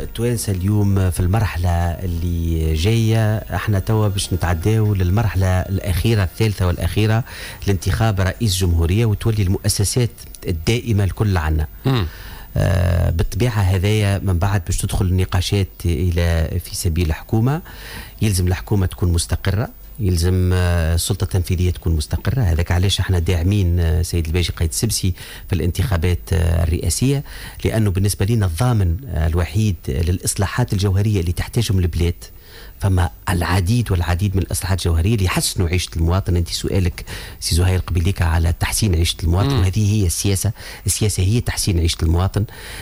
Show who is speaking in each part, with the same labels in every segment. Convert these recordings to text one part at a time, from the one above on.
Speaker 1: التوانسة اليوم في المرحلة اللي جاية، احنا توا باش نتعداو للمرحلة الأخيرة الثالثة والأخيرة لانتخاب رئيس جمهورية، وتولي المؤسسات الدائمة الكل عنا. بالطبيعة هذايا من بعد باش تدخل النقاشات إلى في سبيل الحكومة. يلزم الحكومة تكون مستقرة، يلزم السلطة التنفيذية تكون مستقرة. هذاك علاش احنا داعمين سيد الباجي قايد السبسي في الانتخابات الرئاسية، لأنه بالنسبة لنا الضامن الوحيد للإصلاحات الجوهرية اللي تحتاجهم البلاد. فما العديد والعديد من الإصلاحات الجوهرية اللي يحسنوا عيشة المواطن. أنت سؤالك سي زهير قبيليك على تحسين عيشة المواطن، وهذه هي السياسة. السياسة هي تحسين عيشة المواطن.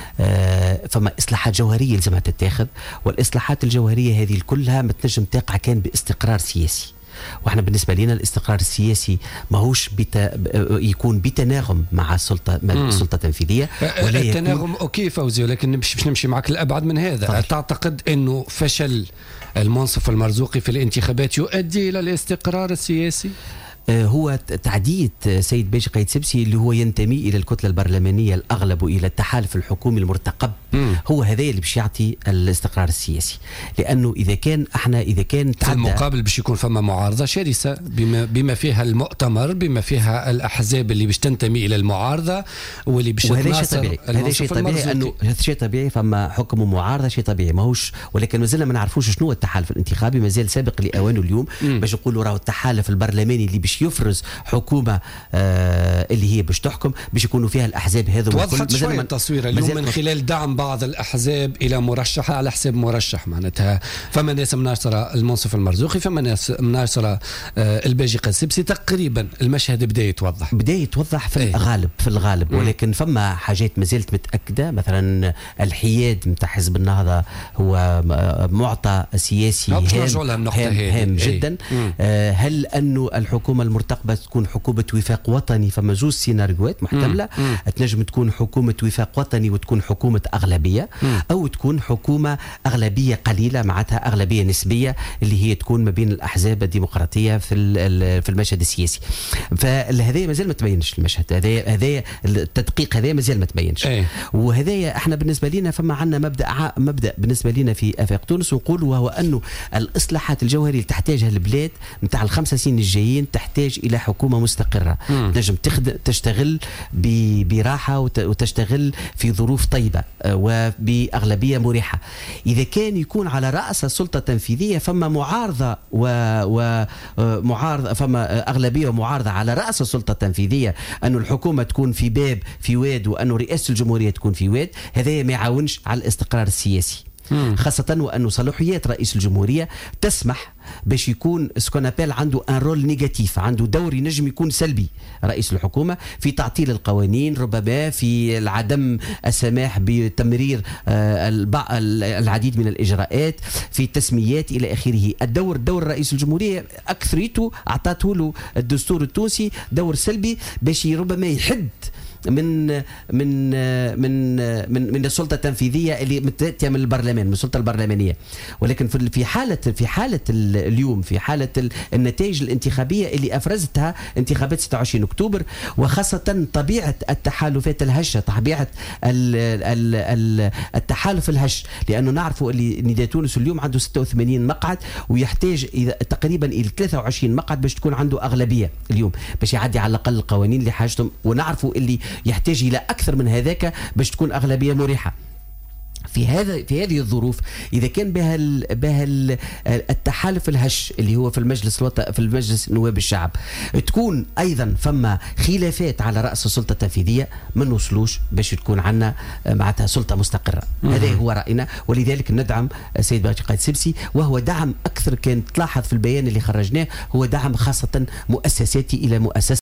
Speaker 1: فما إصلاحات جوهرية لازمها تتاخذ، والإصلاحات الجوهرية هذه كلها ما تنجم تقع كان باستقرار سياسي. واحنا بالنسبه لنا الاستقرار السياسي ماهوش يكون بتناغم مع السلطه التنفيذيه، ولا
Speaker 2: التناغم اوكي فوزي، ولكن باش نمشي معك الابعد من هذا. طيب. تعتقد انه فشل المنصف المرزوقي في الانتخابات يؤدي الى الاستقرار السياسي؟
Speaker 1: هو تعديد سيد باجي قايد سبسي اللي هو ينتمي الى الكتله البرلمانيه الاغلب الى التحالف الحكومي المرتقب، هو هذا اللي باش يعطي الاستقرار السياسي. لانه اذا كان
Speaker 2: في المقابل باش يكون فما معارضه شرسه بما فيها المؤتمر، بما فيها الاحزاب اللي باش تنتمي الى المعارضه واللي باش تناصر.
Speaker 1: هذا شيء طبيعي، انه هذا شيء طبيعي. فما حكم ومعارضه شيء طبيعي ماهوش، ولكن مازلنا ما نعرفوش شنو التحالف الانتخابي. مازال سابق لاوانه اليوم باش نقولوا راهو التحالف البرلماني اللي باش يفرز حكومه اللي هي باش تحكم، باش يكونوا فيها الاحزاب هذو.
Speaker 2: توضحت شويه التصوير اليوم من خلال دعم بعض الاحزاب الى مرشح على حساب مرشح. معناتها فما ناس مناصره المنصف المرزوقي، فما ناس مناصره الباجي قايد السبسي. تقريبا المشهد بدا يتوضح في الغالب. ولكن فما حاجات ما زالت متاكده. مثلا الحياد نتاع حزب النهضه هو معطى سياسي هام جدا. هل انه الحكومه المرتقبه تكون حكومه وفاق وطني؟ فما زوج سيناريوهات محتمله. تنجم تكون حكومه وفاق وطني وتكون حكومه اغلبيه، او تكون حكومه اغلبيه قليله معناتها اغلبيه نسبيه اللي هي تكون ما بين الاحزاب الديمقراطيه في المشهد السياسي. فهذا مازال ما تبينش المشهد هذا التدقيق هذا مازال ما تبينش. وهذا احنا بالنسبه لنا فما عندنا مبدا بالنسبه لنا في افاق تونس نقول، وهو انه الاصلاحات الجوهريه اللي تحتاجها البلاد نتاع ال5 سنين الجايين تحتاج الى حكومه مستقره تنجم تشتغل براحه وتشتغل في ظروف طيبه وباغلبيه مريحه. اذا كان يكون على راس السلطه التنفيذيه فما معارضه ومعارضه، فما اغلبيه ومعارضه على راس السلطه التنفيذيه، انه الحكومه تكون في باب في واد وانه رئاسه الجمهوريه تكون في واد، هذا ما يعاونش على الاستقرار السياسي. خاصة وأنه صلاحيات رئيس الجمهورية تسمح باش يكون سكونابيل عنده ان رول نيجاتيف، عنده دور ينجم يكون سلبي رئيس الحكومة في تعطيل القوانين، ربما في العدم السماح بتمرير العديد من الإجراءات، في التسميات إلى آخره. دور رئيس الجمهورية أكثريته أعطته له الدستور التونسي دور سلبي باش ربما يحد من من من من من السلطه التنفيذيه اللي متاتيه من البرلمان، من السلطه البرلمانيه. ولكن في حاله اليوم، في حاله النتائج الانتخابيه اللي افرزتها انتخابات 26 اكتوبر، وخاصه طبيعه التحالفات الهشه، طبيعه التحالف الهش، لانه نعرفوا اللي نداء تونس اليوم عنده 86 مقعد ويحتاج تقريبا الى 23 مقعد باش تكون عنده اغلبيه اليوم باش يعدي على الاقل القوانين اللي حاجتهم، ونعرفوا اللي يحتاج إلى أكثر من هذاك باش تكون أغلبية مريحة. في هذه الظروف إذا كان بها التحالف الهش اللي هو في المجلس نواب الشعب، تكون أيضا فما خلافات على رأس السلطة التنفيذية، ما نوصلوش باش تكون عنا معناتها سلطة مستقرة. هذا هو رأينا، ولذلك ندعم السيد باجي قايد السبسي، وهو دعم أكثر كان تلاحظ في البيان اللي خرجناه، هو دعم خاصة مؤسساتي إلى مؤسسة